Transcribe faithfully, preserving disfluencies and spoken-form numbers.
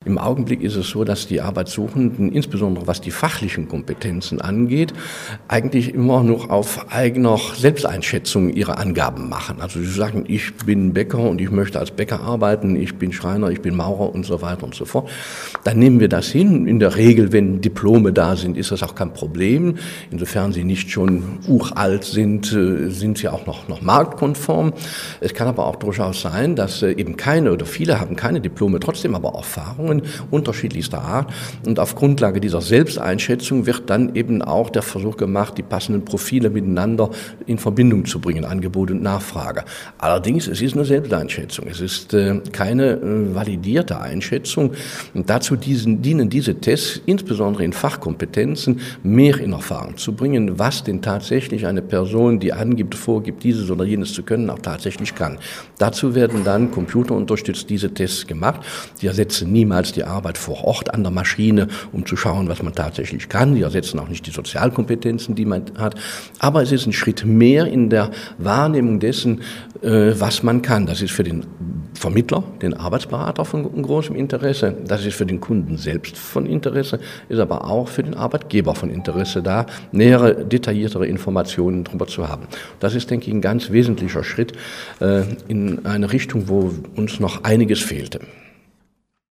Im Augenblick ist es so, dass die Arbeitssuchenden, insbesondere was die fachlichen Kompetenzen angeht, eigentlich immer noch auf eigener Selbsteinschätzung ihre Angaben machen. Also sie sagen, ich bin Bäcker und ich möchte als Bäcker arbeiten, ich bin Schreiner, ich bin Maurer und so weiter und so fort. Dann nehmen wir das hin. In der Regel, wenn Diplome da sind, ist das auch kein Problem. Insofern sie nicht schon uralt sind, sind sie auch noch, noch marktkonform. Es kann aber auch durchaus sein, dass eben keine oder viele haben keine Diplome, trotzdem aber Erfahrungen unterschiedlichster Art. Und auf Grundlage dieser Selbsteinschätzung wird dann eben auch der Versuch gemacht, die passenden Profile miteinander in Verbindung zu bringen, Angebot und Nachfrage. Allerdings, es ist eine Selbsteinschätzung. Es ist äh, keine äh, validierte Einschätzung. Und dazu diesen, dienen diese Tests, insbesondere in Fachkompetenzen, mehr in Erfahrung zu bringen, was denn tatsächlich eine Person, die angibt, vorgibt, dieses oder jenes zu können, auch tatsächlich kann. Dazu werden dann computerunterstützt diese Tests gemacht. Die ersetzen niemals die Arbeit vor Ort an der Maschine, um zu schauen, was man tatsächlich kann. Die ersetzen auch nicht die Sozialkompetenzen, die man hat. Aber es ist ein Schritt mehr in der Wahrnehmung dessen, was man kann. Das ist für den Vermittler, den Arbeitsberater von großem Interesse. Das ist für den Kunden selbst von Interesse, ist aber auch für den Arbeitgeber von Interesse, da nähere, detailliertere Informationen darüber zu haben. Das ist, denke ich, ein ganz wesentlicher Schritt in eine Richtung, wo uns noch einiges fehlte.